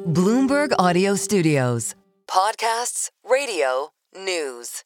Bloomberg Audio Studios. Podcasts, radio, news.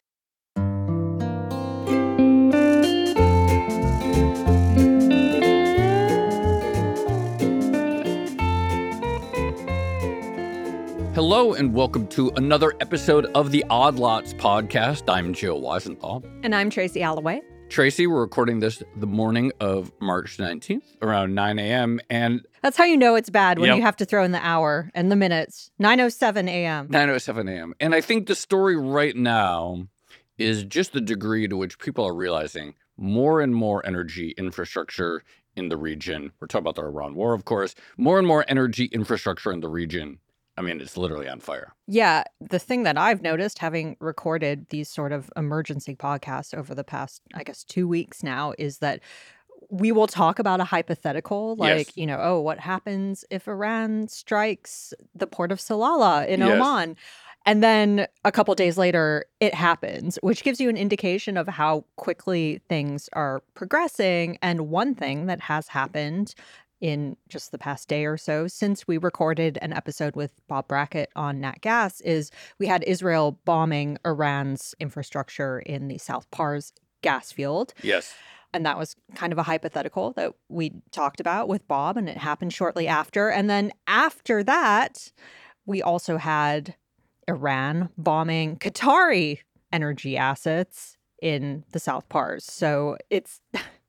Hello and welcome to another episode of the Odd Lots podcast. I'm Joe Weisenthal. And I'm Tracy Alloway. Tracy, we're recording this the morning of March 19th around 9 a.m. And that's how you know it's bad when you have to throw in the hour and the minutes. 9:07 a.m. 9:07 a.m. And I think the story right now is just the degree to which people are realizing more and more energy infrastructure in the region. We're talking about the Iran war, of course. More and more energy infrastructure in the region. I mean, it's literally on fire. Yeah. The thing that I've noticed, having recorded these sort of emergency podcasts over the past, 2 weeks now, is that we will talk about a hypothetical, like, yes. What happens if Iran strikes the port of Salalah in Yes. Oman? And then a couple days later, it happens, which gives you an indication of how quickly things are progressing. And one thing that has happened in just the past day or so since we recorded an episode with Bob Brackett on Nat Gas is we had Israel bombing Iran's infrastructure in the South Pars gas field. Yes. And that was kind of a hypothetical that we talked about with Bob, and it happened shortly after. And then after that, we also had Iran bombing Qatari energy assets in the South Pars. So it's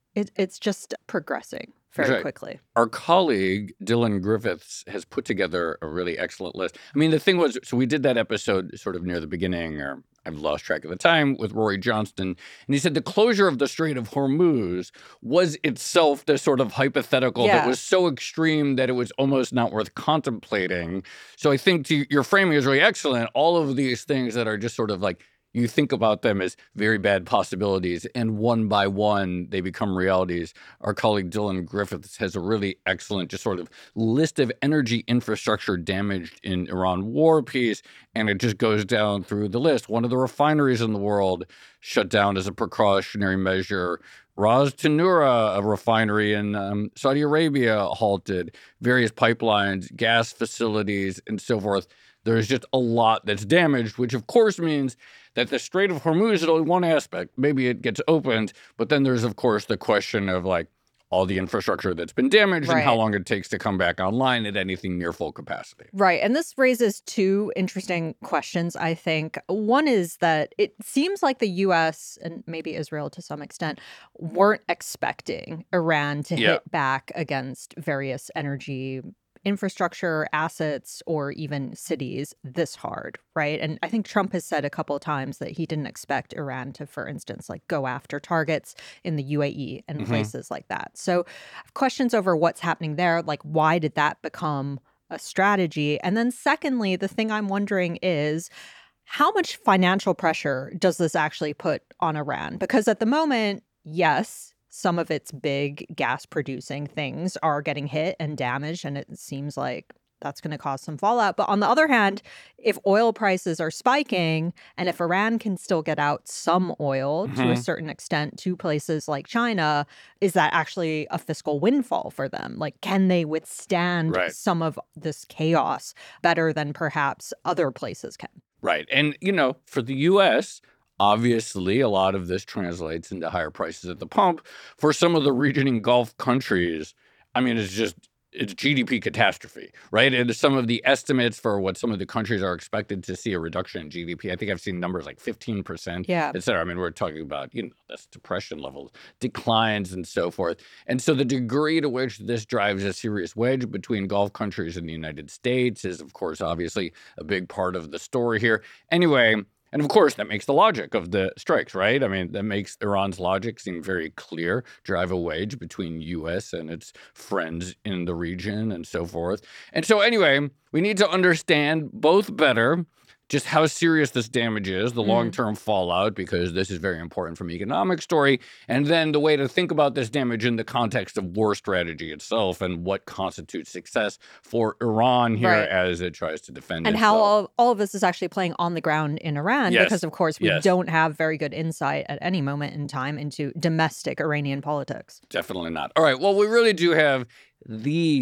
just progressing very quickly. Our colleague, Dylan Griffiths, has put together a really excellent list. I mean, the thing was, so we did that episode sort of near the beginning, or I've lost track of the time, with Rory Johnston. And he said the closure of the Strait of Hormuz was itself this sort of hypothetical that was so extreme that it was almost not worth contemplating. So I think your framing is really excellent. All of these things that are just sort of like, you think about them as very bad possibilities, and one by one, they become realities. Our colleague Dylan Griffiths has a really excellent just sort of list of energy infrastructure damaged in Iran war piece, and it just goes down through the list. One of the refineries in the world shut down as a precautionary measure. Ras Tanura, a refinery in Saudi Arabia, halted. Various pipelines, gas facilities, and so forth. There's just a lot that's damaged, which of course means that the Strait of Hormuz is only one aspect. Maybe it gets opened, but then there's, of course, the question of like all the infrastructure that's been damaged and how long it takes to come back online at anything near full capacity. Right. And this raises two interesting questions, I think. One is that it seems like the U.S. and maybe Israel to some extent weren't expecting Iran to hit back against various energy infrastructure, assets, or even cities this hard, right? And I think Trump has said a couple of times that he didn't expect Iran to, for instance, like go after targets in the UAE and places like that. So I have questions over what's happening there. Like, why did that become a strategy? And then secondly, the thing I'm wondering is, how much financial pressure does this actually put on Iran? Because at the moment, yes, some of its big gas-producing things are getting hit and damaged, and it seems like that's going to cause some fallout. But on the other hand, if oil prices are spiking, and if Iran can still get out some oil to a certain extent to places like China, is that actually a fiscal windfall for them? Like, can they withstand some of this chaos better than perhaps other places can? Right. And, for the U.S., obviously, a lot of this translates into higher prices at the pump. For some of the region and Gulf countries, I mean, it's GDP catastrophe, right? And some of the estimates for what some of the countries are expected to see a reduction in GDP, I think I've seen numbers like 15%, et cetera. I mean, we're talking about, that's depression levels, declines and so forth. And so the degree to which this drives a serious wedge between Gulf countries and the United States is, of course, obviously a big part of the story here. Anyway, and of course, that makes the logic of the strikes, right? I mean, that makes Iran's logic seem very clear, drive a wedge between U.S. and its friends in the region and so forth. And so anyway, we need to understand both better just how serious this damage is, the long-term fallout, because this is very important from economic story, and then the way to think about this damage in the context of war strategy itself and what constitutes success for Iran here as it tries to defend and itself. how all of this is actually playing on the ground in Iran, because, of course, we don't have very good insight at any moment in time into domestic Iranian politics. Definitely not. All right, well, we really do have the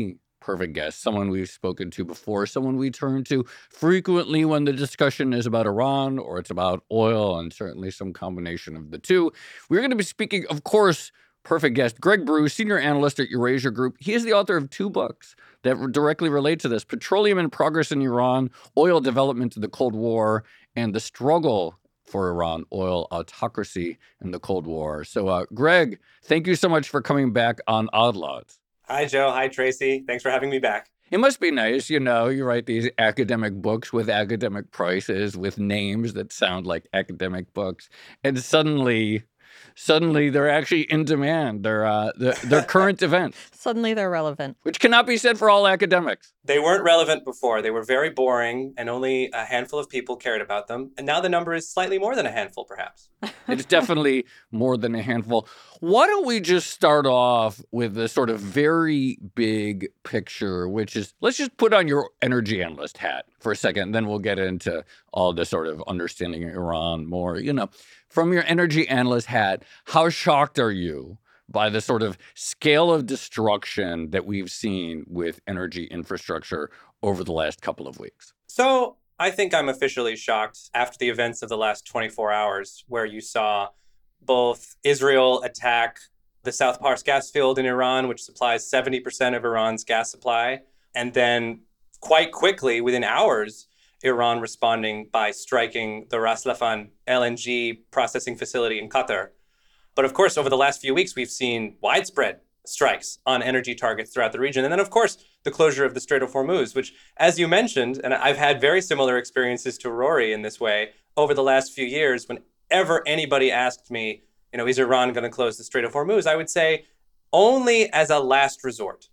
perfect guest, someone we've spoken to before, someone we turn to frequently when the discussion is about Iran or it's about oil, and certainly some combination of the two. We're going to be speaking, of course, perfect guest, Greg Brew, senior analyst at Eurasia Group. He is the author of 2 books that directly relate to this: Petroleum and Progress in Iran, Oil Development in the Cold War, and The Struggle for Iran, Oil Autocracy in the Cold War. So, Greg, thank you so much for coming back on Odd Lots. Hi, Joe. Hi, Tracy. Thanks for having me back. It must be nice, you write these academic books with academic prices, with names that sound like academic books, and suddenly they're actually in demand. They're current events. Suddenly they're relevant. Which cannot be said for all academics. They weren't relevant before. They were very boring, and only a handful of people cared about them. And now the number is slightly more than a handful, perhaps. It's definitely more than a handful. Why don't we just start off with the sort of very big picture, which is, let's just put on your energy analyst hat for a second, then we'll get into all the sort of understanding Iran more. From your energy analyst hat, how shocked are you by the sort of scale of destruction that we've seen with energy infrastructure over the last couple of weeks? So I think I'm officially shocked after the events of the last 24 hours, where you saw both Israel attack the South Pars gas field in Iran, which supplies 70% of Iran's gas supply, and then quite quickly, within hours, Iran responding by striking the Ras Laffan LNG processing facility in Qatar. But of course, over the last few weeks, we've seen widespread strikes on energy targets throughout the region. And then, of course, the closure of the Strait of Hormuz, which, as you mentioned, and I've had very similar experiences to Rory in this way over the last few years, whenever anybody asked me, is Iran going to close the Strait of Hormuz, I would say only as a last resort.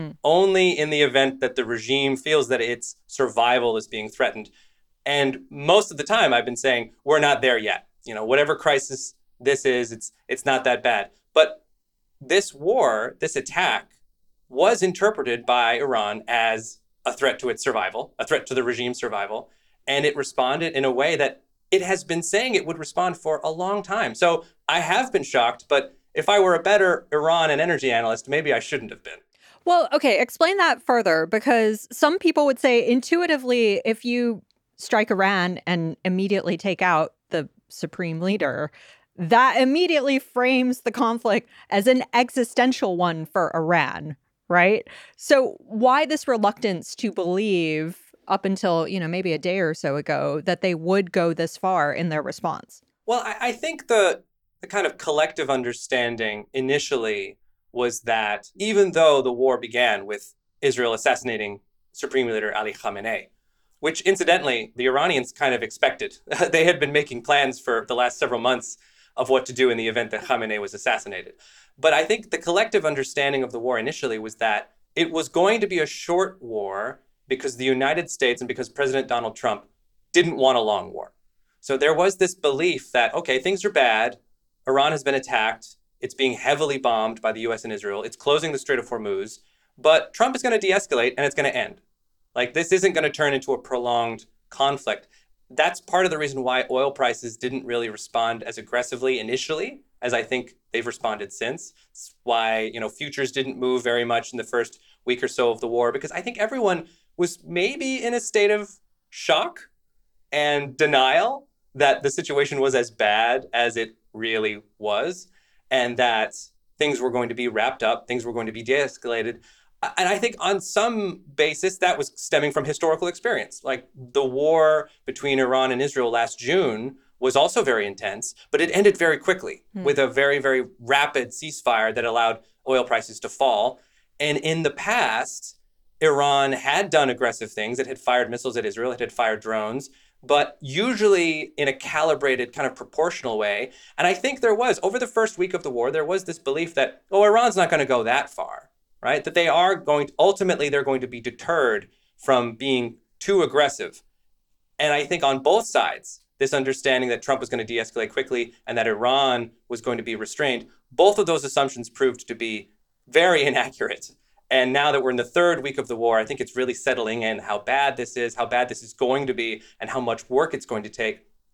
Only in the event that the regime feels that its survival is being threatened. And most of the time I've been saying, we're not there yet. Whatever crisis this is, it's not that bad. But this war, this attack, was interpreted by Iran as a threat to its survival, a threat to the regime's survival. And it responded in a way that it has been saying it would respond for a long time. So I have been shocked, but if I were a better Iran and energy analyst, maybe I shouldn't have been. Well, okay, explain that further, because some people would say intuitively, if you strike Iran and immediately take out the supreme leader, that immediately frames the conflict as an existential one for Iran, right? So why this reluctance to believe up until, maybe a day or so ago that they would go this far in their response? Well, I think the kind of collective understanding initially was that even though the war began with Israel assassinating Supreme Leader Ali Khamenei, which incidentally, the Iranians kind of expected. They had been making plans for the last several months of what to do in the event that Khamenei was assassinated. But I think the collective understanding of the war initially was that it was going to be a short war because the United States and because President Donald Trump didn't want a long war. So there was this belief that, okay, things are bad. Iran has been attacked. It's being heavily bombed by the US and Israel. It's closing the Strait of Hormuz. But Trump is going to de-escalate and it's going to end. This isn't going to turn into a prolonged conflict. That's part of the reason why oil prices didn't really respond as aggressively initially as I think they've responded since. It's why, futures didn't move very much in the first week or so of the war, because I think everyone was maybe in a state of shock and denial that the situation was as bad as it really was, and that things were going to be wrapped up, things were going to be de-escalated. And I think on some basis that was stemming from historical experience. The war between Iran and Israel last June was also very intense, but it ended very quickly with a very, very rapid ceasefire that allowed oil prices to fall. And in the past, Iran had done aggressive things. It had fired missiles at Israel, it had fired drones, but usually in a calibrated kind of proportional way. And I think there was, over the first week of the war, there was this belief that, Iran's not going to go that far, right? That they are going to, ultimately, they're going to be deterred from being too aggressive. And I think on both sides, this understanding that Trump was going to de-escalate quickly and that Iran was going to be restrained, both of those assumptions proved to be very inaccurate. And now that we're in the third week of the war, I think it's really settling in how bad this is going to be, and how much work it's going to take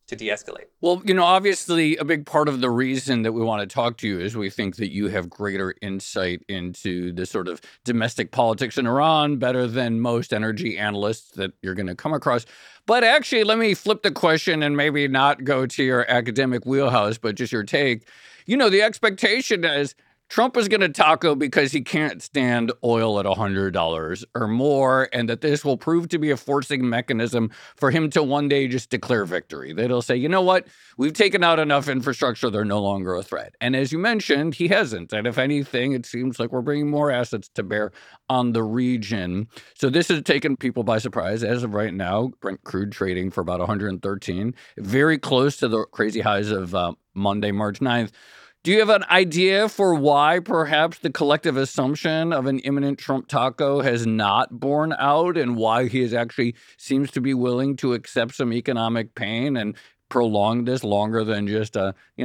to de-escalate. Well, obviously a big part of the reason that we want to talk to you is we think that you have greater insight into the sort of domestic politics in Iran better than most energy analysts that you're going to come across. But actually, let me flip the question and maybe not go to your academic wheelhouse, but just your take. The expectation is Trump is going to taco because he can't stand oil at $100 or more, and that this will prove to be a forcing mechanism for him to one day just declare victory. That he'll say, you know what, we've taken out enough infrastructure, they're no longer a threat. And as you mentioned, he hasn't. And if anything, it seems like we're bringing more assets to bear on the region. So this has taken people by surprise. As of right now, Brent crude trading for about 113, very close to the crazy highs of Monday, March 9th. Do you have an idea for why perhaps the collective assumption of an imminent Trump taco has not borne out, and why he is actually seems to be willing to accept some economic pain and prolong this longer than just,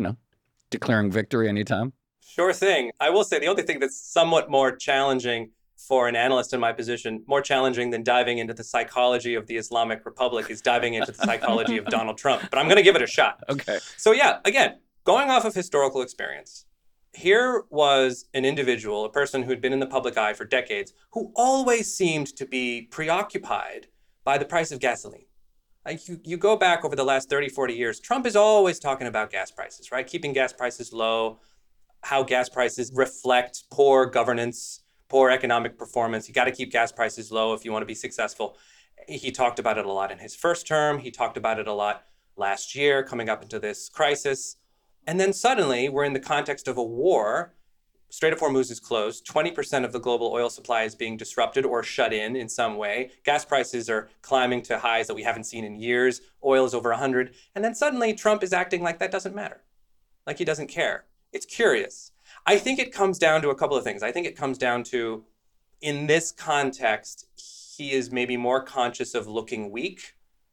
declaring victory anytime? Sure thing. I will say the only thing that's somewhat more challenging for an analyst in my position, more challenging than diving into the psychology of the Islamic Republic, is diving into the psychology of Donald Trump. But I'm going to give it a shot. Okay. So yeah, again, going off of historical experience, here was an individual, a person who'd been in the public eye for decades, who always seemed to be preoccupied by the price of gasoline. Like you go back over the last 30, 40 years, Trump is always talking about gas prices, right? Keeping gas prices low, how gas prices reflect poor governance, poor economic performance. You got to keep gas prices low if you want to be successful. He talked about it a lot in his first term. He talked about it a lot last year, coming up into this crisis. And then suddenly we're in the context of a war. Strait of Hormuz is closed. 20% of the global oil supply is being disrupted or shut in some way. Gas prices are climbing to highs that we haven't seen in years. Oil is over 100. And then suddenly Trump is acting like that doesn't matter, like he doesn't care. It's curious. I think it comes down to a couple of things. I think it comes down to, in this context, he is maybe more conscious of looking weak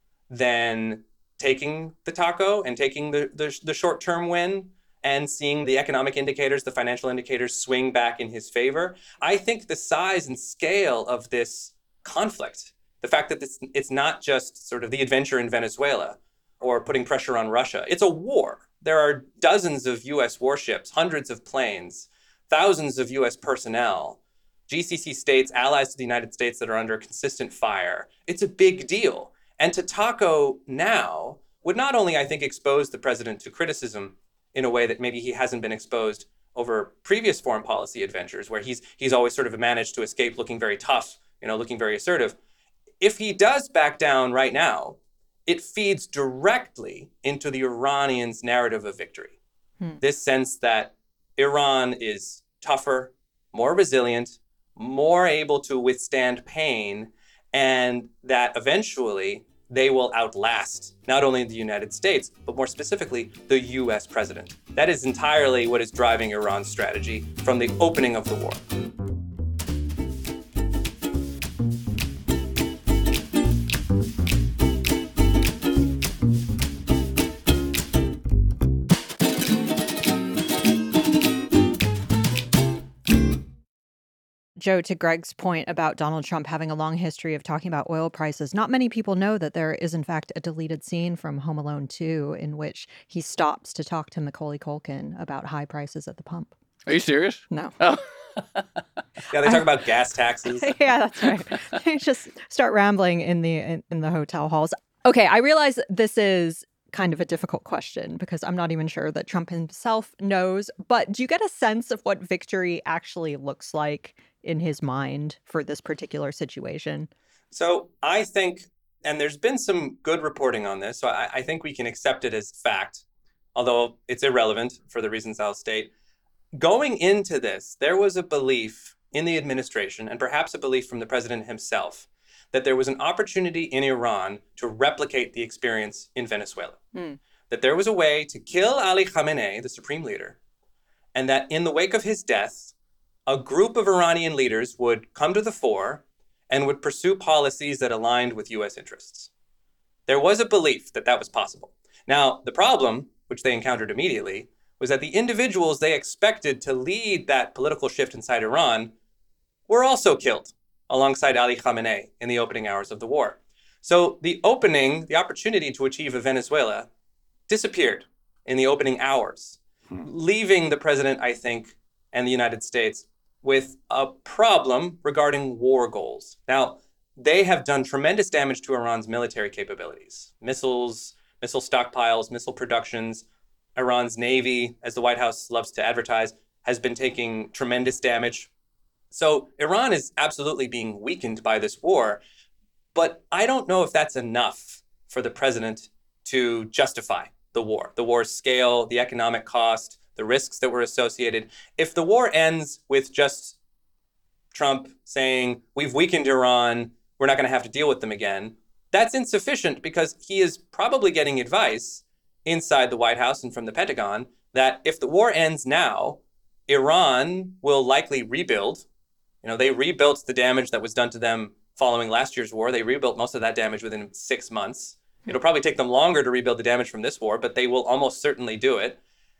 than taking the taco and taking the short-term win and seeing the economic indicators, the financial indicators swing back in his favor. I think the size and scale of this conflict, the fact that it's not just sort of the adventure in Venezuela or putting pressure on Russia, it's a war. There are dozens of U.S. warships, hundreds of planes, thousands of U.S. personnel, GCC states, allies to the United States that are under consistent fire. It's a big deal. And to taco now would not only, I think, expose the president to criticism in a way that maybe he hasn't been exposed over previous foreign policy adventures, where he's always sort of managed to escape looking very tough, looking very assertive. If he does back down right now, it feeds directly into the Iranians' narrative of victory. This sense that Iran is tougher, more resilient, more able to withstand pain, and that eventually they will outlast not only the United States, but more specifically, the US president. That is entirely what is driving Iran's strategy from the opening of the war. Joe, to Greg's point about Donald Trump having a long history of talking about oil prices, not many people know that there is, in fact, a deleted scene from Home Alone 2 in which he stops to talk to Macaulay Culkin about high prices at the pump. Are you serious? No. Oh. Yeah, they talk about gas taxes. Yeah, that's right. They just start rambling in the hotel halls. Okay, I realize this is kind of a difficult question because I'm not even sure that Trump himself knows, but do you get a sense of what victory actually looks like in his mind for this particular situation? So I think, and there's been some good reporting on this, so I think we can accept it as fact, although it's irrelevant for the reasons I'll state. Going into this, there was a belief in the administration, and perhaps a belief from the president himself, that there was an opportunity in Iran to replicate the experience in Venezuela. That there was a way to kill Ali Khamenei, the supreme leader, and that in the wake of his death, a group of Iranian leaders would come to the fore and would pursue policies that aligned with U.S. interests. There was a belief that that was possible. Now, the problem, which they encountered immediately, was that the individuals they expected to lead that political shift inside Iran were also killed alongside Ali Khamenei in the opening hours of the war. So the opportunity to achieve a Venezuela disappeared in the opening hours, leaving the president, I think, and the United States with a problem regarding war goals. Now, they have done tremendous damage to Iran's military capabilities, missiles, missile stockpiles, missile productions. Iran's Navy, as the White House loves to advertise, has been taking tremendous damage. So Iran is absolutely being weakened by this war, but I don't know if that's enough for the president to justify the war's scale, the economic cost, the risks that were associated. If the war ends with just Trump saying, we've weakened Iran, we're not going to have to deal with them again, that's insufficient because he is probably getting advice inside the White House and from the Pentagon that if the war ends now, Iran will likely rebuild. They rebuilt the damage that was done to them following last year's war. They rebuilt most of that damage within 6 months. It'll probably take them longer to rebuild the damage from this war, but they will almost certainly do it.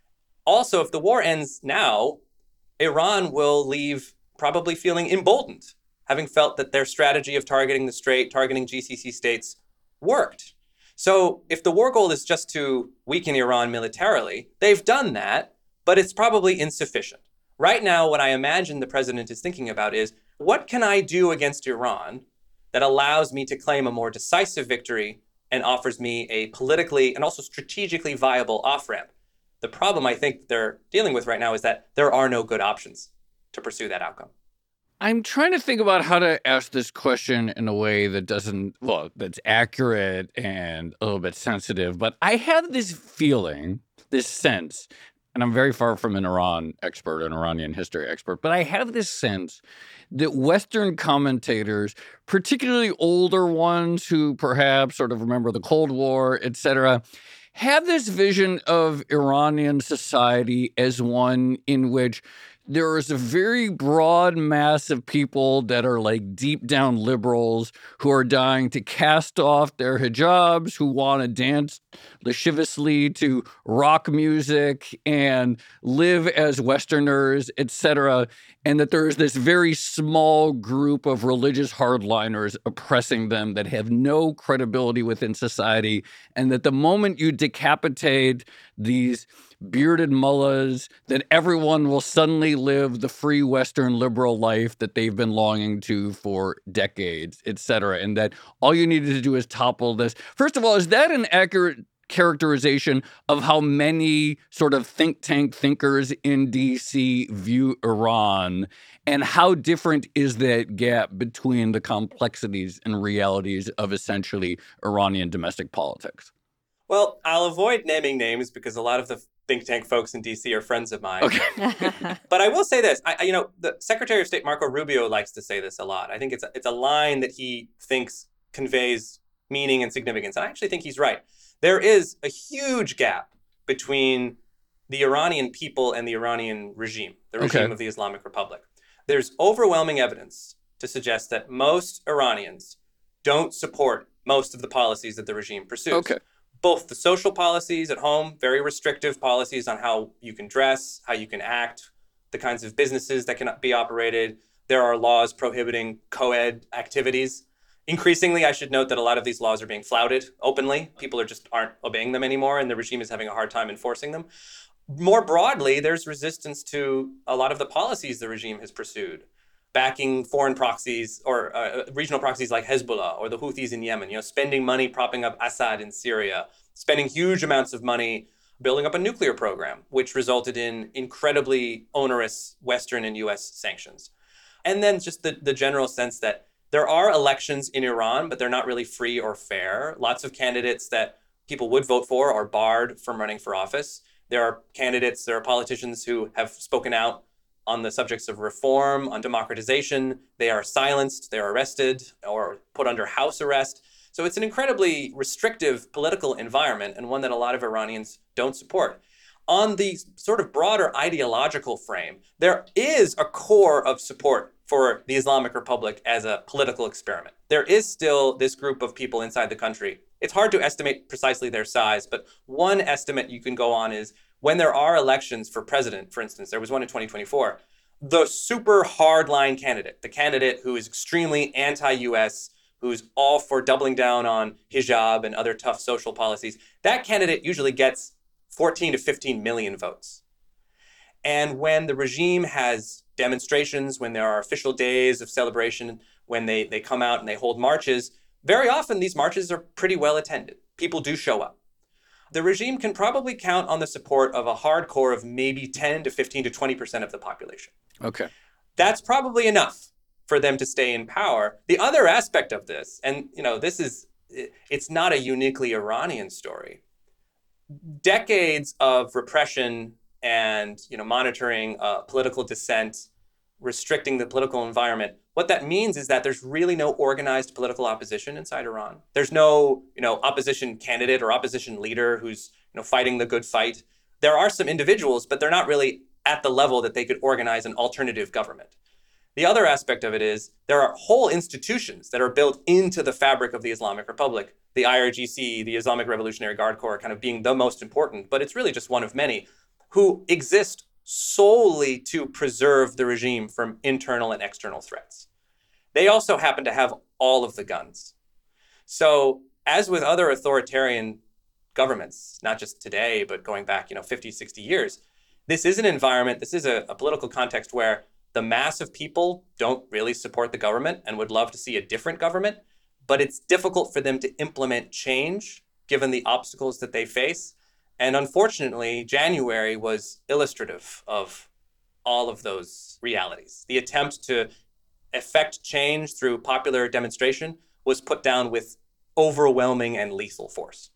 Also, if the war ends now, Iran will leave probably feeling emboldened, having felt that their strategy of targeting the Strait, targeting GCC states worked. So if the war goal is just to weaken Iran militarily, they've done that, but it's probably insufficient. Right now, what I imagine the president is thinking about is, what can I do against Iran that allows me to claim a more decisive victory and offers me a politically and also strategically viable off-ramp? The problem I think they're dealing with right now is that there are no good options to pursue that outcome. I'm trying to think about how to ask this question in a way that that's accurate and a little bit sensitive. But I have this feeling, this sense, and I'm very far from an Iran expert, an Iranian history expert, but I have this sense that Western commentators, particularly older ones who perhaps sort of remember the Cold War, et cetera, have this vision of Iranian society as one in which there is a very broad mass of people that are like deep down liberals who are dying to cast off their hijabs, who want to dance lasciviously to rock music and live as Westerners, etc. And that there is this very small group of religious hardliners oppressing them that have no credibility within society. And that the moment you decapitate these bearded mullahs, that everyone will suddenly live the free Western liberal life that they've been longing to for decades, et cetera, and that all you needed to do is topple this. First of all, is that an accurate characterization of how many sort of think tank thinkers in D.C. view Iran? And how different is that gap between the complexities and realities of essentially Iranian domestic politics? Well, I'll avoid naming names because a lot of the think tank folks in D.C. are friends of mine. Okay. But I will say this. The Secretary of State Marco Rubio likes to say this a lot. I think it's a line that he thinks conveys meaning and significance. And I actually think he's right. There is a huge gap between the Iranian people and the Iranian regime, the regime of the Islamic Republic. There's overwhelming evidence to suggest that most Iranians don't support most of the policies that the regime pursues. Okay. Both the social policies at home, very restrictive policies on how you can dress, how you can act, the kinds of businesses that can be operated. There are laws prohibiting co-ed activities. Increasingly, I should note that a lot of these laws are being flouted openly. People aren't obeying them anymore, and the regime is having a hard time enforcing them. More broadly, there's resistance to a lot of the policies the regime has pursued, backing foreign proxies or regional proxies like Hezbollah or the Houthis in Yemen, spending money propping up Assad in Syria, spending huge amounts of money building up a nuclear program, which resulted in incredibly onerous Western and U.S. sanctions. And then just the general sense that there are elections in Iran, but they're not really free or fair. Lots of candidates that people would vote for are barred from running for office. There are politicians who have spoken out on the subjects of reform, on democratization. They are silenced, they're arrested, or put under house arrest. So it's an incredibly restrictive political environment and one that a lot of Iranians don't support. On the sort of broader ideological frame, there is a core of support for the Islamic Republic as a political experiment. There is still this group of people inside the country. It's hard to estimate precisely their size, but one estimate you can go on is when there are elections for president, for instance, there was one in 2024, the super hardline candidate, the candidate who is extremely anti-US, who's all for doubling down on hijab and other tough social policies, that candidate usually gets 14 to 15 million votes. And when the regime has demonstrations, when there are official days of celebration, when they come out and they hold marches, very often these marches are pretty well attended. People do show up. The regime can probably count on the support of a hardcore of maybe 10 to 15 to 20% of the population. Okay. That's probably enough for them to stay in power. The other aspect of this, and it's not a uniquely Iranian story. Decades of repression and monitoring political dissent, restricting the political environment. What that means is that there's really no organized political opposition inside Iran. There's no opposition candidate or opposition leader who's fighting the good fight. There are some individuals, but they're not really at the level that they could organize an alternative government. The other aspect of it is there are whole institutions that are built into the fabric of the Islamic Republic. The IRGC, the Islamic Revolutionary Guard Corps, kind of being the most important, but it's really just one of many, who exist solely to preserve the regime from internal and external threats. They also happen to have all of the guns. So as with other authoritarian governments, not just today, but going back 50, 60 years, this is an environment, this is a political context where the mass of people don't really support the government and would love to see a different government, but it's difficult for them to implement change given the obstacles that they face. And unfortunately, January was illustrative of all of those realities. The attempt to effect change through popular demonstration was put down with overwhelming and lethal force.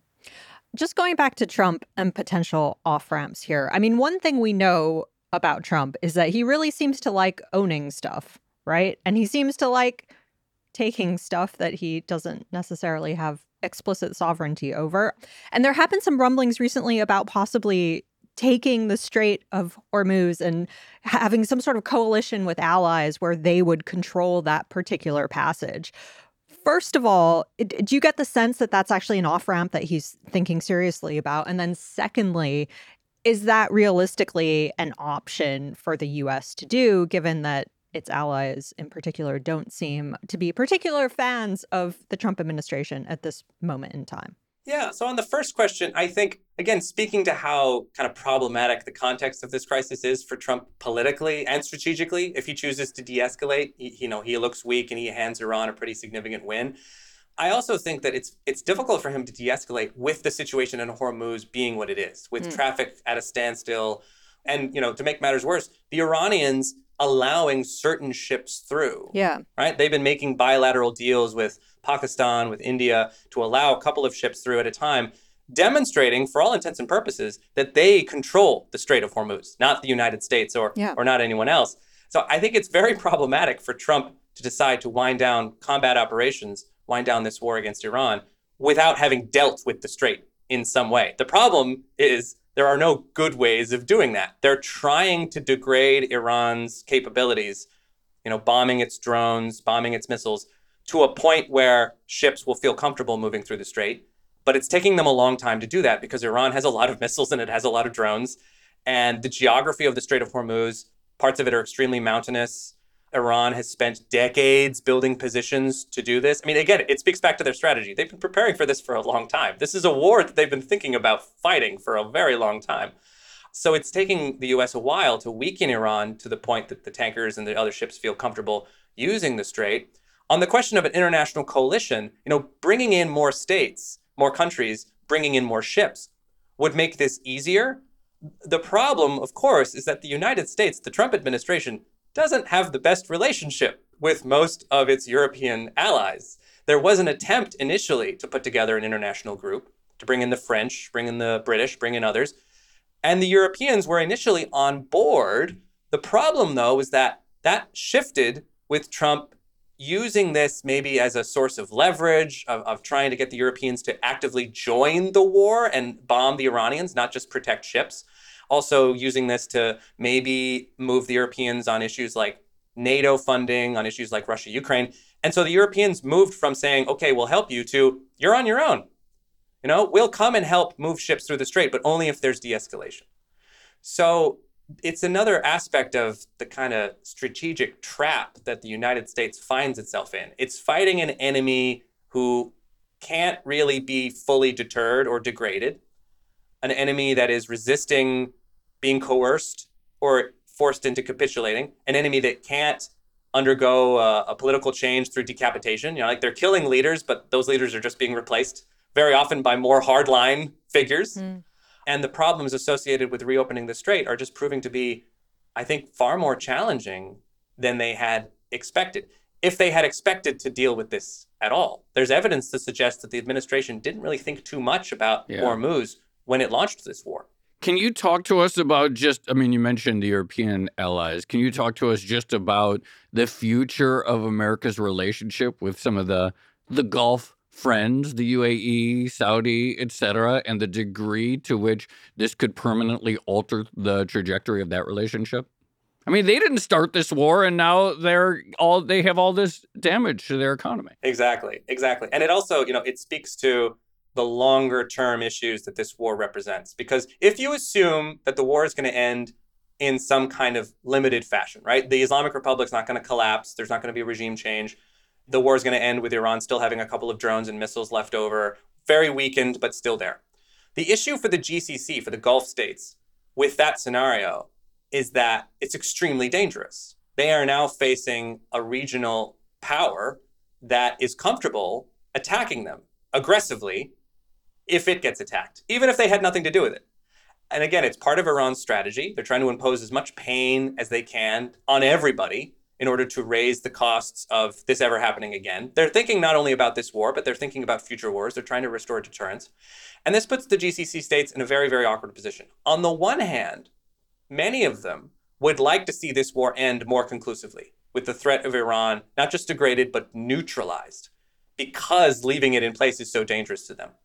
Just going back to Trump and potential off-ramps here. I mean, one thing we know about Trump is that he really seems to like owning stuff, right? And he seems to like taking stuff that he doesn't necessarily have explicit sovereignty over. And there have been some rumblings recently about possibly taking the Strait of Hormuz and having some sort of coalition with allies where they would control that particular passage. First of all, do you get the sense that that's actually an off-ramp that he's thinking seriously about? And then secondly, is that realistically an option for the U.S. to do, given that its allies in particular don't seem to be particular fans of the Trump administration at this moment in time? Yeah, so on the first question, I think, again, speaking to how kind of problematic the context of this crisis is for Trump politically and strategically, if he chooses to de-escalate, he looks weak and he hands Iran a pretty significant win. I also think that it's difficult for him to de-escalate with the situation in Hormuz being what it is, with traffic at a standstill. And, to make matters worse, the Iranians allowing certain ships through. Yeah. Right? They've been making bilateral deals with Pakistan, with India, to allow a couple of ships through at a time, demonstrating, for all intents and purposes, that they control the Strait of Hormuz, not the United States or not anyone else. So I think it's very problematic for Trump to decide to wind down combat operations, wind down this war against Iran, without having dealt with the Strait in some way. The problem is there are no good ways of doing that. They're trying to degrade Iran's capabilities, bombing its drones, bombing its missiles, to a point where ships will feel comfortable moving through the Strait. But it's taking them a long time to do that because Iran has a lot of missiles and it has a lot of drones. And the geography of the Strait of Hormuz, parts of it are extremely mountainous. Iran has spent decades building positions to do this. I mean, again, it speaks back to their strategy. They've been preparing for this for a long time. This is a war that they've been thinking about fighting for a very long time. So it's taking the U.S. a while to weaken Iran to the point that the tankers and the other ships feel comfortable using the Strait. On the question of an international coalition, bringing in more states, more countries, bringing in more ships would make this easier. The problem, of course, is that the United States, the Trump administration, doesn't have the best relationship with most of its European allies. There was an attempt initially to put together an international group, to bring in the French, bring in the British, bring in others. And the Europeans were initially on board. The problem, though, is that shifted with Trump using this maybe as a source of leverage, of trying to get the Europeans to actively join the war and bomb the Iranians, not just protect ships. Also using this to maybe move the Europeans on issues like NATO funding, on issues like Russia, Ukraine. And so the Europeans moved from saying, okay, we'll help you, to you're on your own. We'll come and help move ships through the Strait, but only if there's de-escalation. So it's another aspect of the kind of strategic trap that the United States finds itself in. It's fighting an enemy who can't really be fully deterred or degraded, an enemy that is resisting being coerced or forced into capitulating, an enemy that can't undergo a political change through decapitation. Like they're killing leaders, but those leaders are just being replaced very often by more hardline figures. And the problems associated with reopening the strait are just proving to be, I think, far more challenging than they had expected. If they had expected to deal with this at all. There's evidence to suggest that the administration didn't really think too much about Hormuz when it launched this war. Can you talk to us about you mentioned the European allies. Can you talk to us just about the future of America's relationship with some of the Gulf friends, the UAE, Saudi, et cetera, and the degree to which this could permanently alter the trajectory of that relationship? I mean, they didn't start this war, and now they have all this damage to their economy. Exactly. And it also, it speaks to the longer term issues that this war represents. Because if you assume that the war is going to end in some kind of limited fashion, right? The Islamic Republic's not going to collapse. There's not going to be a regime change. The war is going to end with Iran still having a couple of drones and missiles left over, very weakened, but still there. The issue for the GCC, for the Gulf states, with that scenario is that it's extremely dangerous. They are now facing a regional power that is comfortable attacking them aggressively if it gets attacked, even if they had nothing to do with it. And again, it's part of Iran's strategy. They're trying to impose as much pain as they can on everybody in order to raise the costs of this ever happening again. They're thinking not only about this war, but they're thinking about future wars. They're trying to restore deterrence. And this puts the GCC states in a very, very awkward position. On the one hand, many of them would like to see this war end more conclusively, with the threat of Iran not just degraded, but neutralized, because leaving it in place is so dangerous to them.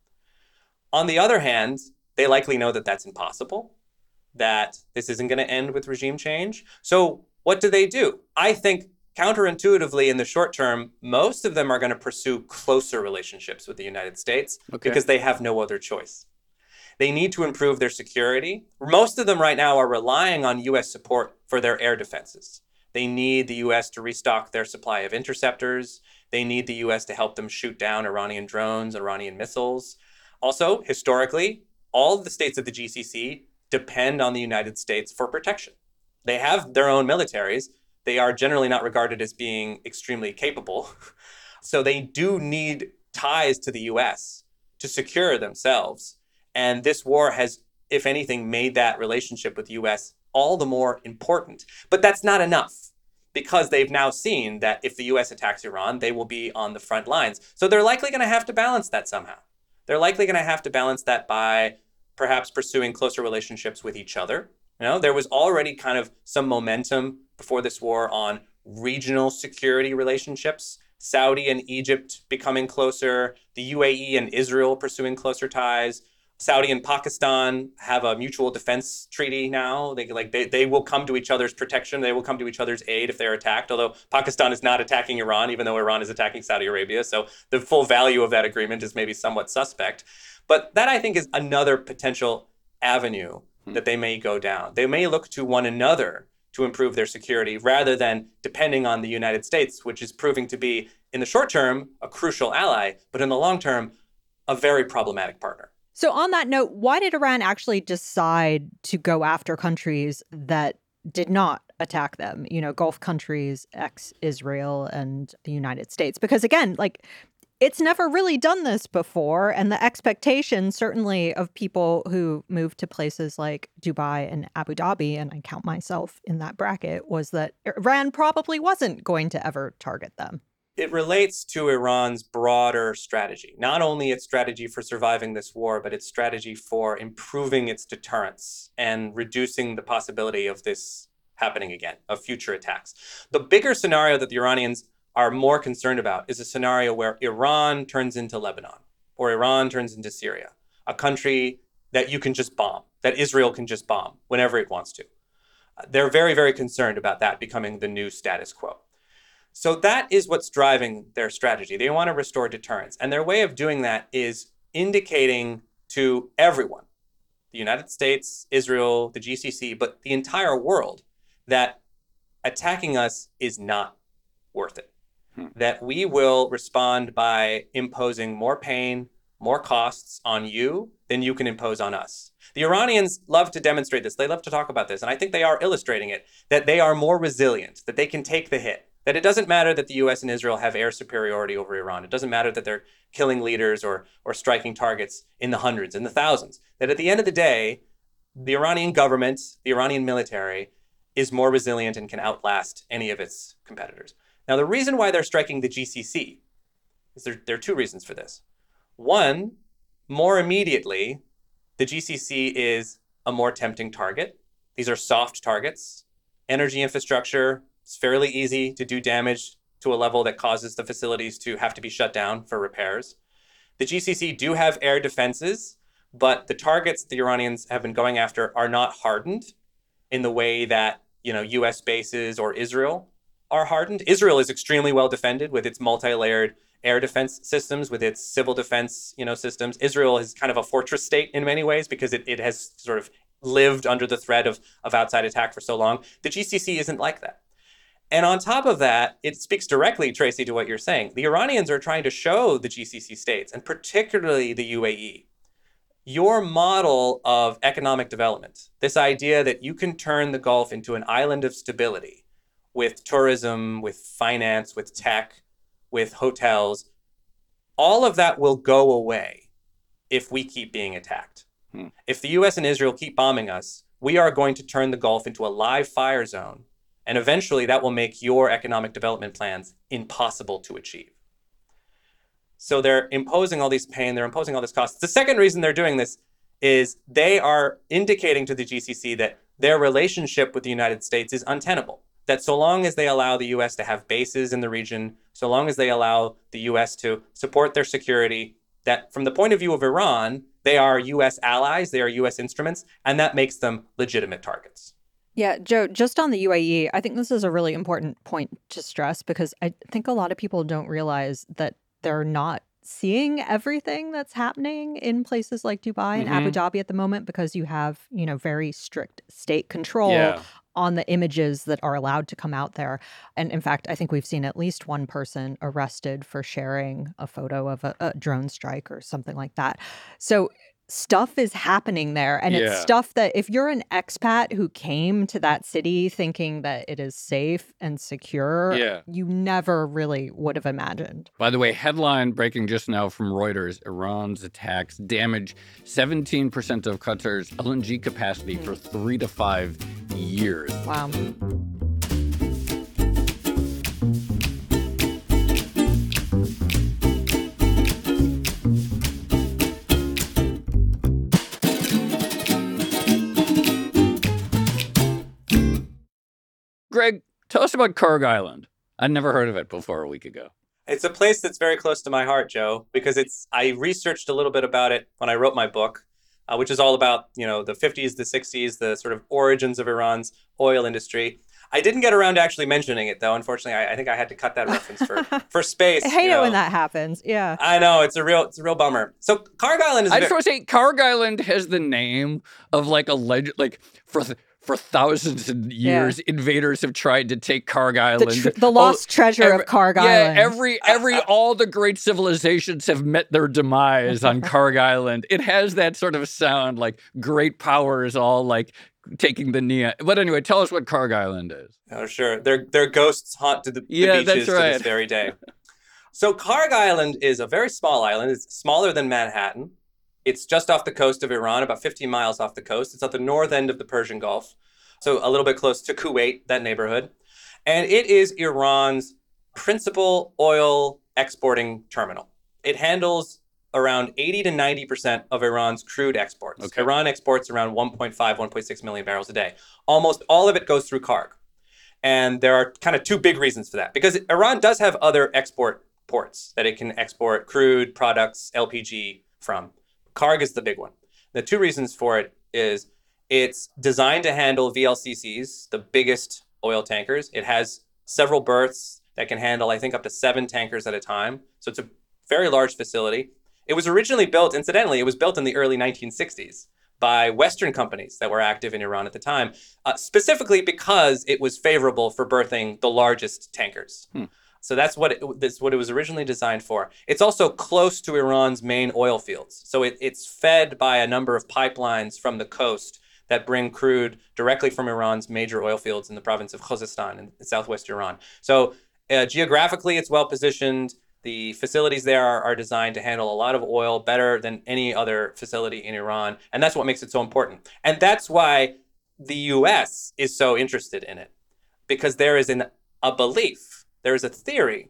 On the other hand, they likely know that that's impossible, that this isn't going to end with regime change. So what do? I think counterintuitively in the short term, most of them are going to pursue closer relationships with the United States because they have no other choice. They need to improve their security. Most of them right now are relying on U.S. support for their air defenses. They need the U.S. to restock their supply of interceptors. They need the U.S. to help them shoot down Iranian drones, Iranian missiles. Also, historically, all of the states of the GCC depend on the United States for protection. They have their own militaries. They are generally not regarded as being extremely capable. So they do need ties to the U.S. to secure themselves. And this war has, if anything, made that relationship with the U.S. all the more important. But that's not enough, because they've now seen that if the U.S. attacks Iran, they will be on the front lines. So they're likely going to have to balance that somehow. They're likely going to have to balance that by perhaps pursuing closer relationships with each other. There was already kind of some momentum before this war on regional security relationships. Saudi and Egypt becoming closer, the UAE and Israel pursuing closer ties. Saudi and Pakistan have a mutual defense treaty now. They will come to each other's protection. They will come to each other's aid if they're attacked, although Pakistan is not attacking Iran, even though Iran is attacking Saudi Arabia. So the full value of that agreement is maybe somewhat suspect. But that, I think, is another potential avenue that they may go down. They may look to one another to improve their security rather than depending on the United States, which is proving to be, in the short term, a crucial ally, but in the long term, a very problematic partner. So on that note, why did Iran actually decide to go after countries that did not attack them? Gulf countries, ex-Israel, and the United States? Because again, it's never really done this before. And the expectation, certainly, of people who moved to places like Dubai and Abu Dhabi, and I count myself in that bracket, was that Iran probably wasn't going to ever target them. It relates to Iran's broader strategy, not only its strategy for surviving this war, but its strategy for improving its deterrence and reducing the possibility of this happening again, of future attacks. The bigger scenario that the Iranians are more concerned about is a scenario where Iran turns into Lebanon or Iran turns into Syria, a country that you can just bomb, that Israel can just bomb whenever it wants to. They're very, very concerned about that becoming the new status quo. So that is what's driving their strategy. They want to restore deterrence. And their way of doing that is indicating to everyone the United States, Israel, the GCC, but the entire world, that attacking us is not worth it. That we will respond by imposing more pain, more costs on you than you can impose on us. The Iranians love to demonstrate this. They love to talk about this. And I think they are illustrating it, that they are more resilient, that they can take the hit, that it doesn't matter that the US and Israel have air superiority over Iran. It doesn't matter that they're killing leaders or striking targets in the hundreds, in the thousands. That at the end of the day, the Iranian government, the Iranian military is more resilient and can outlast any of its competitors. Now, the reason why they're striking the GCC is there are two reasons for this. One, more immediately, the GCC is a more tempting target. These are soft targets. Energy infrastructure, it's fairly easy to do damage to a level that causes the facilities to have to be shut down for repairs. The GCC do have air defenses, but the targets the Iranians have been going after are not hardened in the way that, US bases or Israel are hardened. Israel is extremely well defended with its multi-layered air defense systems, with its civil defense, systems. Israel is kind of a fortress state in many ways because it has sort of lived under the threat of outside attack for so long. The GCC isn't like that. And on top of that, it speaks directly, Tracy, to what you're saying. The Iranians are trying to show the GCC states, and particularly the UAE, your model of economic development, this idea that you can turn the Gulf into an island of stability with tourism, with finance, with tech, with hotels, all of that will go away if we keep being attacked. If the US and Israel keep bombing us, we are going to turn the Gulf into a live fire zone. And eventually that will make your economic development plans impossible to achieve. So they're imposing all these pain, they're imposing all this cost. The second reason they're doing this is they are indicating to the GCC that their relationship with the United States is untenable. That so long as they allow the US to have bases in the region, so long as they allow the US to support their security, that from the point of view of Iran, they are US allies, they are US instruments, and that makes them legitimate targets. Yeah, Joe, just on the UAE, I think this is a really important point to stress because I think a lot of people don't realize that they're not seeing everything that's happening in places like Dubai and Abu Dhabi at the moment because you have, very strict state control on the images that are allowed to come out there. And in fact, I think we've seen at least one person arrested for sharing a photo of a drone strike or something like that. So stuff is happening there. And it's stuff that if you're an expat who came to that city thinking that it is safe and secure, you never really would have imagined. By the way, headline breaking just now from Reuters, Iran's attacks damage 17% of Qatar's LNG capacity for 3 to 5 years. Wow. Greg, tell us about Kharg Island. I'd never heard of it before a week ago. It's a place that's very close to my heart, Joe, because I researched a little bit about it when I wrote my book, which is all about, the 50s, the 60s, the sort of origins of Iran's oil industry. I didn't get around to actually mentioning it, though. Unfortunately, I think I had to cut that reference for space. I hate it when that happens. Yeah. I know. It's a real bummer. So Kharg Island is I just want to say Kharg Island has the name of like a legend, like for thousands of years, invaders have tried to take Kharg Island. The lost treasure of Kharg Island. Yeah, all the great civilizations have met their demise on Kharg Island. It has that sort of sound, like great powers all like taking the knee. But anyway, tell us what Kharg Island is. Oh, sure. Their ghosts haunt the beaches that's right. to this very day. So Kharg Island is a very small island. It's smaller than Manhattan. It's just off the coast of Iran, about 15 miles off the coast. It's at the north end of the Persian Gulf, so a little bit close to Kuwait, that neighborhood. And it is Iran's principal oil exporting terminal. It handles around 80 to 90% of Iran's crude exports. Okay. Iran exports around 1.5, 1.6 million barrels a day. Almost all of it goes through Kharg. And there are kind of two big reasons for that. Because Iran does have other export ports that it can export crude products, LPG from. Kharg is the big one. The two reasons for it is it's designed to handle VLCCs, the biggest oil tankers. It has several berths that can handle, I think, up to 7 tankers at a time. So it's a very large facility. It was originally built, incidentally, it was built in the early 1960s by Western companies that were active in Iran at the time, specifically because it was favorable for berthing the largest tankers. So that's what it was originally designed for. It's also close to Iran's main oil fields. So it's fed by a number of pipelines from the coast that bring crude directly from Iran's major oil fields in the province of Khuzestan in southwest Iran. So geographically, it's well positioned. The facilities there are designed to handle a lot of oil better than any other facility in Iran. And that's what makes it so important. And that's why the U.S. is so interested in it, because there is a belief, there is a theory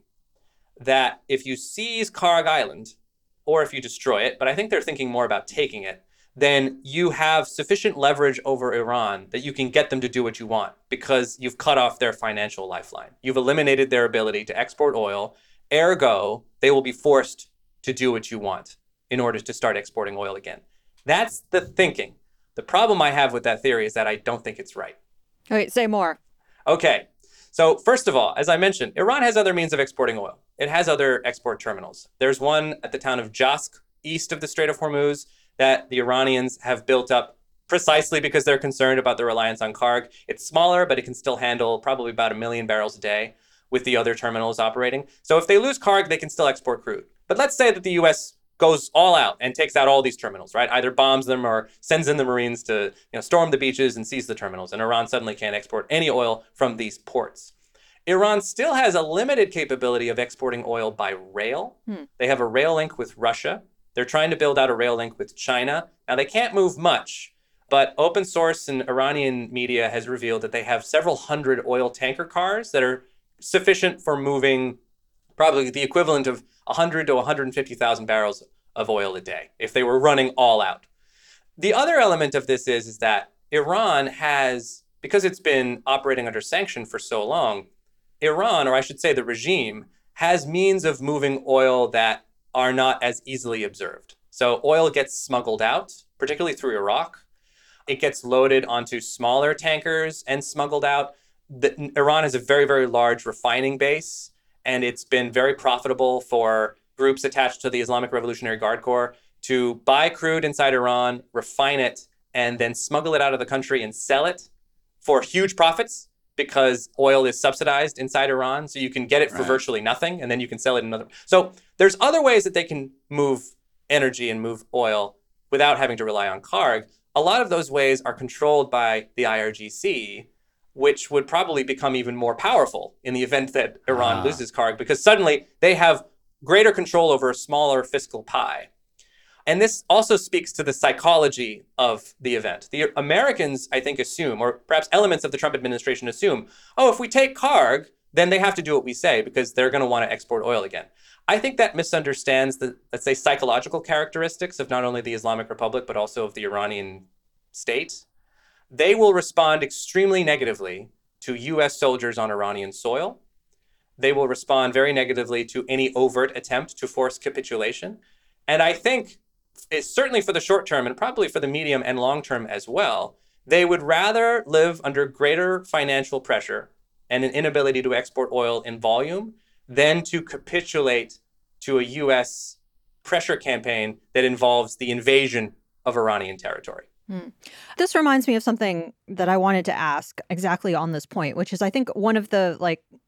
that if you seize Karg Island, or if you destroy it, but I think they're thinking more about taking it, then you have sufficient leverage over Iran that you can get them to do what you want because you've cut off their financial lifeline. You've eliminated their ability to export oil. Ergo, they will be forced to do what you want in order to start exporting oil again. That's the thinking. The problem I have with that theory is that I don't think it's right. Okay, say more. Okay. So first of all, as I mentioned, Iran has other means of exporting oil. It has other export terminals. There's one at the town of Jask, east of the Strait of Hormuz, that the Iranians have built up precisely because they're concerned about the reliance on Karg. It's smaller, but it can still handle probably about 1 million barrels a day with the other terminals operating. So if they lose Karg, they can still export crude. But let's say that the U.S. goes all out and takes out all these terminals, right? Either bombs them or sends in the Marines to storm the beaches and seize the terminals. And Iran suddenly can't export any oil from these ports. Iran still has a limited capability of exporting oil by rail. They have a rail link with Russia. They're trying to build out a rail link with China. Now, they can't move much, but open source and Iranian media has revealed that they have several hundred oil tanker cars that are sufficient for moving probably the equivalent of 100 to 150,000 barrels of oil a day if they were running all out. The other element of this is that Iran has, because it's been operating under sanction for so long, Iran, or I should say the regime, has means of moving oil that are not as easily observed. So oil gets smuggled out, particularly through Iraq. It gets loaded onto smaller tankers and smuggled out. Iran has a very, very large refining base, and it's been very profitable for groups attached to the Islamic Revolutionary Guard Corps to buy crude inside Iran, refine it, and then smuggle it out of the country and sell it for huge profits because oil is subsidized inside Iran. So you can get it for virtually nothing, and then you can sell it in another. So there's other ways that they can move energy and move oil without having to rely on Karg. A lot of those ways are controlled by the IRGC, which would probably become even more powerful in the event that Iran loses Karg, because suddenly they have greater control over a smaller fiscal pie. And this also speaks to the psychology of the event. The Americans, I think, assume, or perhaps elements of the Trump administration assume, if we take Karg, then they have to do what we say because they're going to want to export oil again. I think that misunderstands the, let's say, psychological characteristics of not only the Islamic Republic, but also of the Iranian state. They will respond extremely negatively to U.S. soldiers on Iranian soil. They will respond very negatively to any overt attempt to force capitulation. And I think, certainly for the short term and probably for the medium and long term as well, they would rather live under greater financial pressure and an inability to export oil in volume than to capitulate to a U.S. pressure campaign that involves the invasion of Iranian territory. This reminds me of something that I wanted to ask exactly on this point, which is I think one of the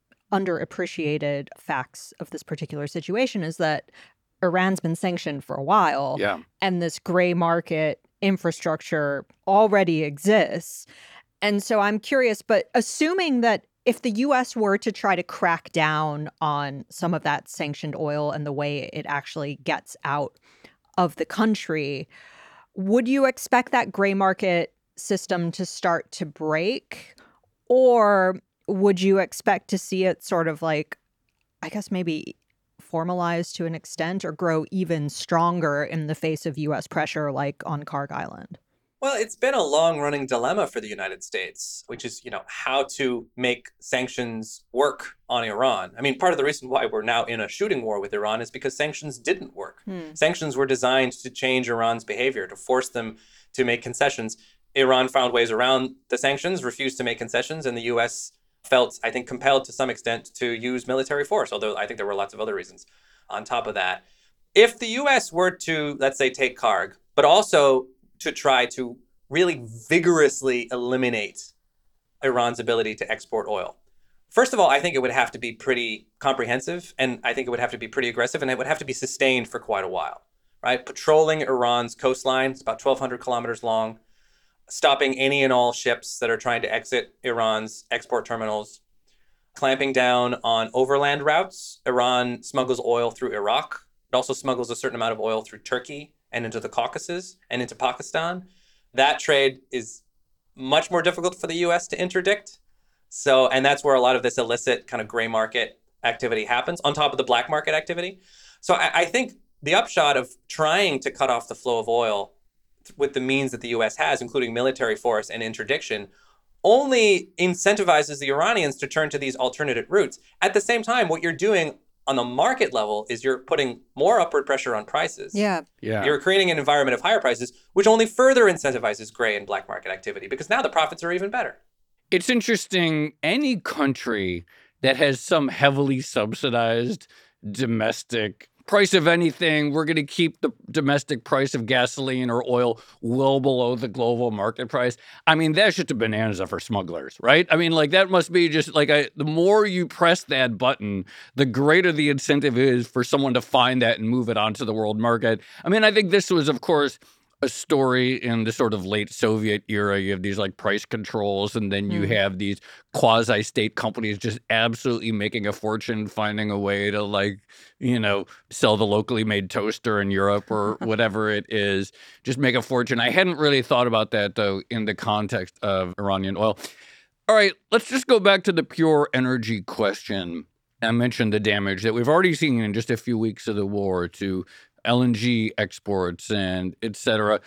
underappreciated facts of this particular situation is that Iran's been sanctioned for a while. Yeah. And this gray market infrastructure already exists. And so I'm curious, but assuming that if the U.S. were to try to crack down on some of that sanctioned oil and the way it actually gets out of the country, would you expect that gray market system to start to break? Or would you expect to see it sort of maybe formalized to an extent or grow even stronger in the face of U.S. pressure like on Karg Island? Well, it's been a long-running dilemma for the United States, which is, how to make sanctions work on Iran. I mean, part of the reason why we're now in a shooting war with Iran is because sanctions didn't work. Sanctions were designed to change Iran's behavior, to force them to make concessions. Iran found ways around the sanctions, refused to make concessions, and the U.S. felt, I think, compelled to some extent to use military force, although I think there were lots of other reasons on top of that. If the U.S. were to, let's say, take Karg, but also to try to really vigorously eliminate Iran's ability to export oil. First of all, I think it would have to be pretty comprehensive, and I think it would have to be pretty aggressive, and it would have to be sustained for quite a while, right? Patrolling Iran's coastline, it's about 1,200 kilometers long, stopping any and all ships that are trying to exit Iran's export terminals, clamping down on overland routes. Iran smuggles oil through Iraq. It also smuggles a certain amount of oil through Turkey and into the Caucasus and into Pakistan. That trade is much more difficult for the U.S. to interdict. So, and that's where a lot of this illicit kind of gray market activity happens on top of the black market activity. So I think the upshot of trying to cut off the flow of oil with the means that the U.S. has, including military force and interdiction, only incentivizes the Iranians to turn to these alternative routes. At the same time, what you're doing on the market level is you're putting more upward pressure on prices. Yeah. You're creating an environment of higher prices, which only further incentivizes gray and black market activity because now the profits are even better. It's interesting. Any country that has some heavily subsidized domestic price of anything, we're going to keep the domestic price of gasoline or oil well below the global market price. I mean, that's just a bonanza for smugglers, right? I mean, like that must be just like the more you press that button, the greater the incentive is for someone to find that and move it onto the world market. I mean, I think this was, of course, a story in the sort of late Soviet era. You have these like price controls, and then you have these quasi-state companies just absolutely making a fortune, finding a way to like, you know, sell the locally made toaster in Europe or whatever it is, just make a fortune. I hadn't really thought about that, though, in the context of Iranian oil. All right, let's just go back to the pure energy question. I mentioned the damage that we've already seen in just a few weeks of the war to LNG exports and et cetera.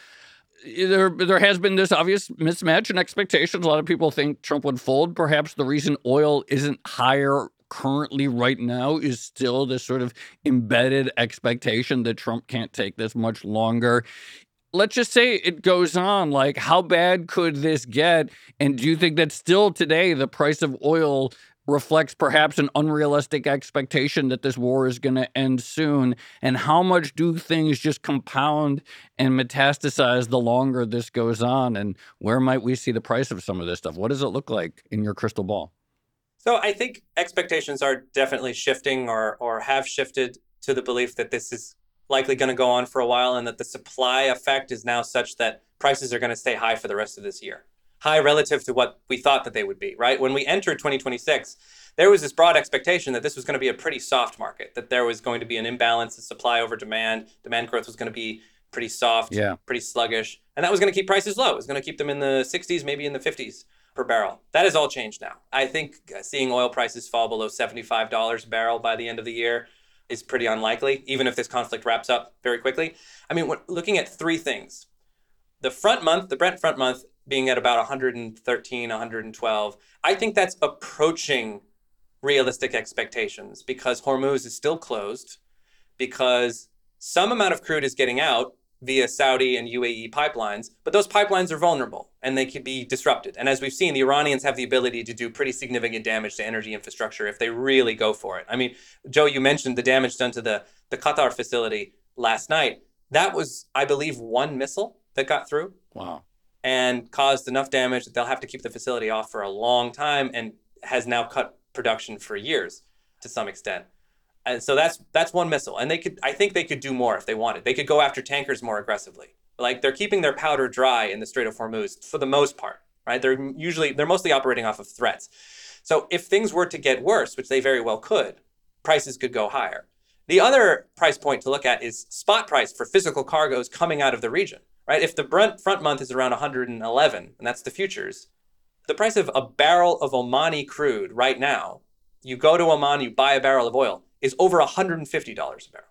There has been this obvious mismatch in expectations. A lot of people think Trump would fold. Perhaps the reason oil isn't higher currently right now is still this sort of embedded expectation that Trump can't take this much longer. Let's just say it goes on. Like, how bad could this get? And do you think that still today the price of oil reflects perhaps an unrealistic expectation that this war is going to end soon? And how much do things just compound and metastasize the longer this goes on? And where might we see the price of some of this stuff? What does it look like in your crystal ball? So I think expectations are definitely shifting or have shifted to the belief that this is likely going to go on for a while and that the supply effect is now such that prices are going to stay high for the rest of this year. High relative to what we thought that they would be, right? When we entered 2026, there was this broad expectation that this was going to be a pretty soft market, that there was going to be an imbalance of supply over demand. Demand growth was going to be pretty soft, pretty sluggish. And that was going to keep prices low. It was going to keep them in the 60s, maybe in the 50s per barrel. That has all changed now. I think seeing oil prices fall below $75 a barrel by the end of the year is pretty unlikely, even if this conflict wraps up very quickly. I mean, looking at three things. The Brent front month, being at about 113, 112, I think that's approaching realistic expectations because Hormuz is still closed, because some amount of crude is getting out via Saudi and UAE pipelines, but those pipelines are vulnerable and they could be disrupted. And as we've seen, the Iranians have the ability to do pretty significant damage to energy infrastructure if they really go for it. I mean, Joe, you mentioned the damage done to the Qatar facility last night. That was, I believe, one missile that got through. Wow. And caused enough damage that they'll have to keep the facility off for a long time and has now cut production for years to some extent. And so that's one missile. And I think they could do more if they wanted. They could go after tankers more aggressively. Like, they're keeping their powder dry in the Strait of Hormuz for the most part, right? They're mostly operating off of threats. So if things were to get worse, which they very well could, prices could go higher. The other price point to look at is spot price for physical cargoes coming out of the region. Right? If the Brent front month is around 111, and that's the futures, the price of a barrel of Omani crude right now, you go to Oman, you buy a barrel of oil, is over $150 a barrel.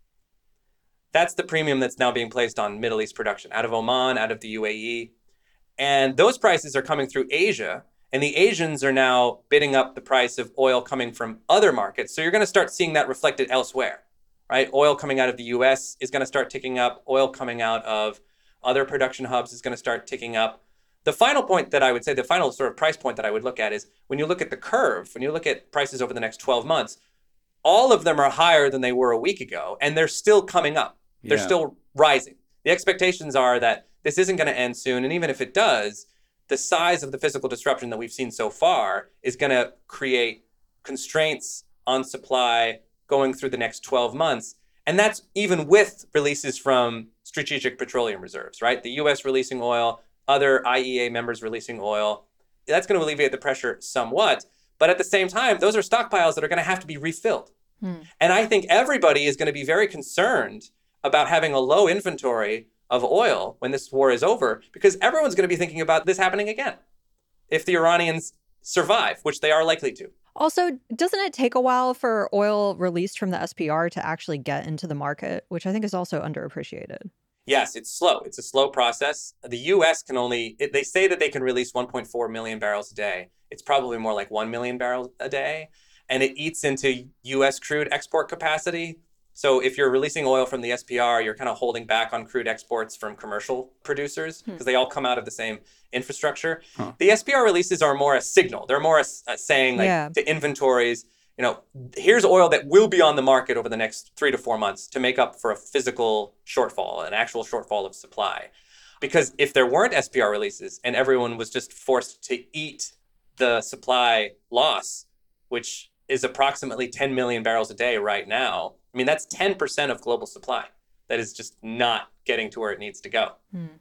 That's the premium that's now being placed on Middle East production out of Oman, out of the UAE. And those prices are coming through Asia, and the Asians are now bidding up the price of oil coming from other markets. So you're going to start seeing that reflected elsewhere, right? Oil coming out of the US is going to start ticking up. Oil coming out of other production hubs is going to start ticking up. The final point that I would say, the final sort of price point that I would look at is when you look at the curve, when you look at prices over the next 12 months, all of them are higher than they were a week ago, and they're still coming up. They're still rising. The expectations are that this isn't going to end soon. And even if it does, the size of the physical disruption that we've seen so far is going to create constraints on supply going through the next 12 months. And that's even with releases from strategic petroleum reserves, right? The US releasing oil, other IEA members releasing oil. That's going to alleviate the pressure somewhat. But at the same time, those are stockpiles that are going to have to be refilled. And I think everybody is going to be very concerned about having a low inventory of oil when this war is over, because everyone's going to be thinking about this happening again if the Iranians survive, which they are likely to. Also, doesn't it take a while for oil released from the SPR to actually get into the market, which I think is also underappreciated? Yes, it's slow. It's a slow process. The U.S. can they say that they can release 1.4 million barrels a day. It's probably more like 1 million barrels a day. And it eats into U.S. crude export capacity. So if you're releasing oil from the SPR, you're kind of holding back on crude exports from commercial producers because they all come out of the same infrastructure. The SPR releases are more a signal. They're more a saying to inventories, here's oil that will be on the market over the next 3 to 4 months to make up for a physical shortfall, an actual shortfall of supply. Because if there weren't SPR releases and everyone was just forced to eat the supply loss, which is approximately 10 million barrels a day right now, I mean, that's 10% of global supply that is just not getting to where it needs to go.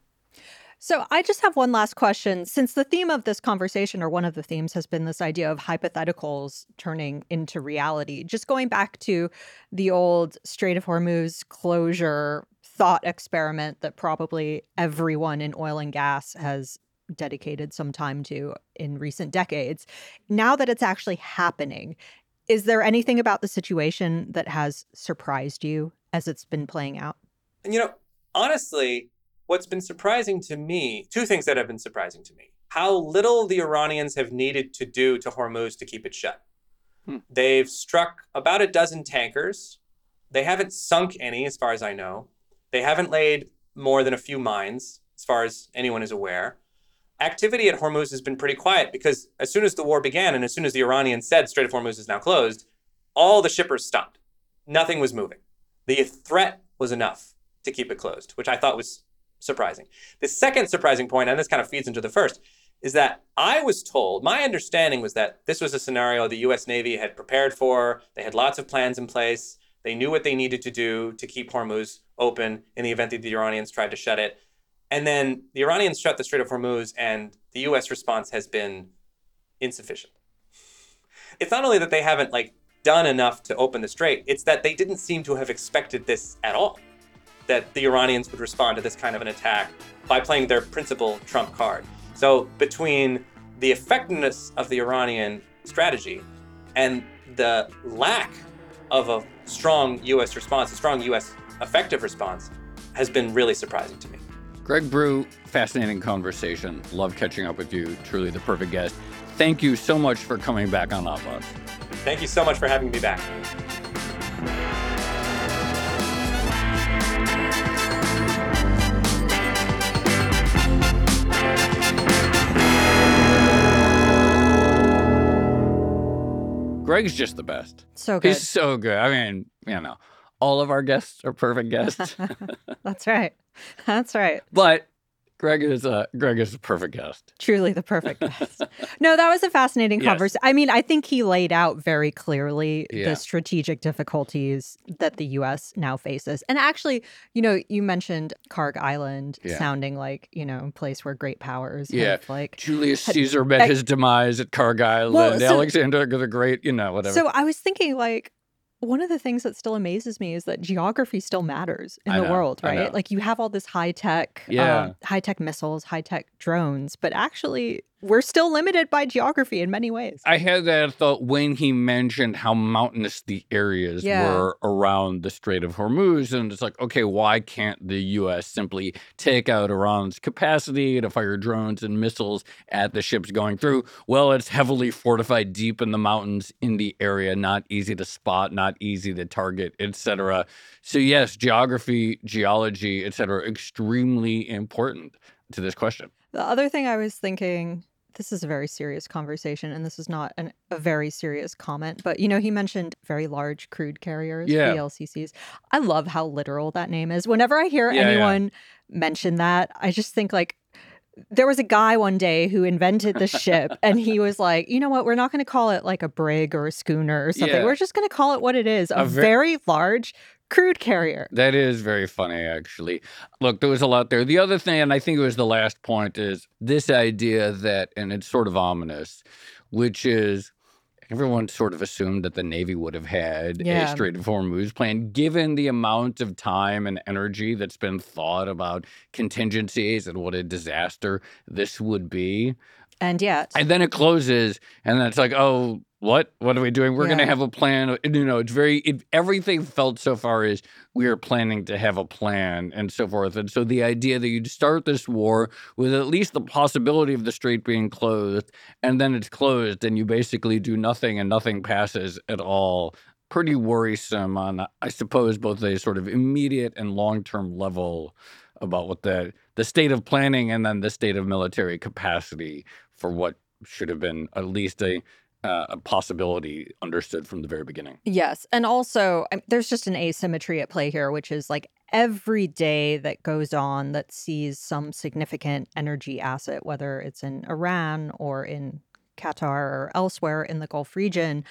So I just have one last question. Since the theme of this conversation, or one of the themes, has been this idea of hypotheticals turning into reality, just going back to the old Strait of Hormuz closure thought experiment that probably everyone in oil and gas has dedicated some time to in recent decades. Now that it's actually happening, is there anything about the situation that has surprised you as it's been playing out? And, honestly, what's been surprising to me, two things that have been surprising to me: how little the Iranians have needed to do to Hormuz to keep it shut. They've struck about a dozen tankers. They haven't sunk any, as far as I know. They haven't laid more than a few mines, as far as anyone is aware. Activity at Hormuz has been pretty quiet because as soon as the war began and as soon as the Iranians said Strait of Hormuz is now closed, all the shippers stopped. Nothing was moving. The threat was enough to keep it closed, which I thought was surprising. The second surprising point, and this kind of feeds into the first, is that I was told, my understanding was that this was a scenario the US Navy had prepared for. They had lots of plans in place. They knew what they needed to do to keep Hormuz open in the event that the Iranians tried to shut it. And then the Iranians shut the Strait of Hormuz, and the U.S. response has been insufficient. It's not only that they haven't done enough to open the strait, it's that they didn't seem to have expected this at all, that the Iranians would respond to this kind of an attack by playing their principal trump card. So between the effectiveness of the Iranian strategy and the lack of a strong U.S. response, a strong U.S. effective response, has been really surprising to me. Greg Brew, fascinating conversation. Love catching up with you. Truly the perfect guest. Thank you so much for coming back on Hot Box. Thank you so much for having me back. Greg's just the best. So good. He's so good. I mean, all of our guests are perfect guests. That's right. That's right. But Greg is a perfect guest. Truly the perfect guest. No, that was a fascinating conversation. I mean, I think he laid out very clearly the strategic difficulties that the U.S. now faces. And actually, you mentioned Karg Island sounding like, a place where great powers have, Julius Caesar met his demise at Karg Island. Well, Alexander the Great, whatever. So I was thinking, one of the things that still amazes me is that geography still matters in the world, right? You have all this high-tech missiles, high-tech drones, but actually we're still limited by geography in many ways. I had that thought when he mentioned how mountainous the areas were around the Strait of Hormuz. And it's okay, why can't the U.S. simply take out Iran's capacity to fire drones and missiles at the ships going through? Well, it's heavily fortified deep in the mountains in the area, not easy to spot, not easy to target, etc. So yes, geography, geology, etc., extremely important to this question. The other thing I was thinking this is a very serious conversation, and this is not a very serious comment, but, you know, he mentioned very large crude carriers, VLCCs. I love how literal that name is. Whenever I hear anyone mention that, I just think, like, there was a guy one day who invented the ship, and he was like, you know what, we're not going to call it like a brig or a schooner or something. We're just going to call it what it is, a very large crude carrier. That is very funny, actually. Look, there was a lot there. The other thing, and I think it was the last point, is this idea that, and it's sort of ominous, which is everyone sort of assumed that the Navy would have had a Strait of Hormuz plan, given the amount of time and energy that's been thought about contingencies and what a disaster this would be. And yet. And then it closes, and then it's like, oh, what are we doing? We're going to have a plan. You know, everything felt so far is we are planning to have a plan and so forth. And so the idea that you'd start this war with at least the possibility of the strait being closed, and then it's closed and you basically do nothing and nothing passes at all, pretty worrisome on, I suppose, both a sort of immediate and long-term level about what the state of planning and then the state of military capacity for what should have been at least a possibility understood from the very beginning. Yes. And also, there's just an asymmetry at play here, which is like every day that goes on that sees some significant energy asset, whether it's in Iran or in Qatar or elsewhere in the Gulf region,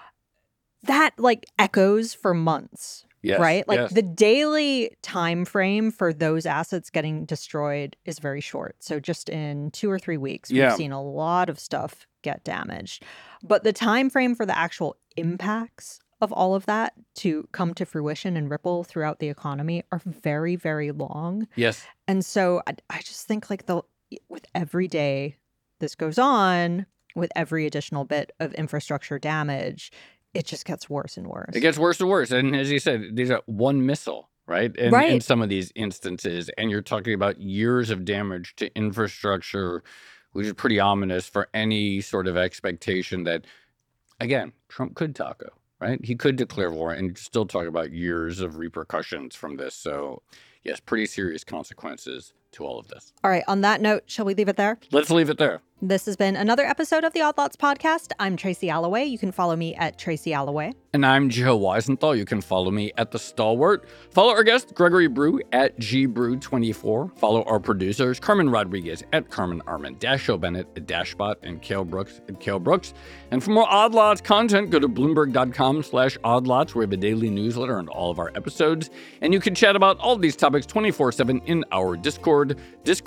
that like echoes for months. Yes, right? Like the daily time frame for those assets getting destroyed is very short. So just in 2 or 3 weeks, we've seen a lot of stuff get damaged. But the time frame for the actual impacts of all of that to come to fruition and ripple throughout the economy are very, very long. Yes. And so I just think like with every day this goes on, with every additional bit of infrastructure damage, it just gets worse and worse. It gets worse and worse. And as you said, these are one missile, right? In some of these instances. And you're talking about years of damage to infrastructure, which is pretty ominous for any sort of expectation that, again, Trump could taco, right? He could declare war and still talk about years of repercussions from this. So, yes, pretty serious consequences to all of this. All right. On that note, shall we leave it there? Let's leave it there. This has been another episode of the Odd Lots podcast. I'm Tracy Alloway. You can follow me at Tracy Alloway. And I'm Joe Weisenthal. You can follow me at The Stalwart. Follow our guest, Gregory Brew, at GBrew24. Follow our producers, Carmen Rodriguez at Carmen Arman, Dashiell Bennett at Dashbot, and Cale Brooks at Cale Brooks. And for more Odd Lots content, go to Bloomberg.com/oddlots. We have a daily newsletter and all of our episodes. And you can chat about all of these topics 24/7 in our Discord,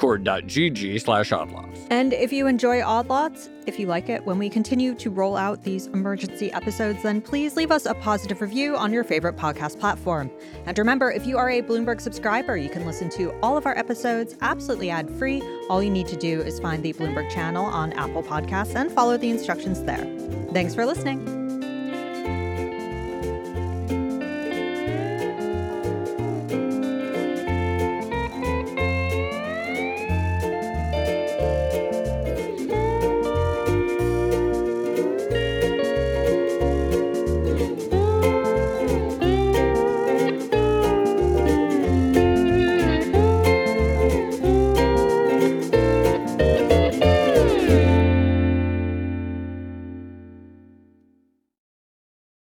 discord.gg/oddlots. And if you enjoy Odd Lots, if you like it when we continue to roll out these emergency episodes, then please leave us a positive review on your favorite podcast platform. And remember, if you are a Bloomberg subscriber, you can listen to all of our episodes absolutely ad-free. All you need to do is find the Bloomberg channel on Apple Podcasts and follow the instructions there. Thanks for listening.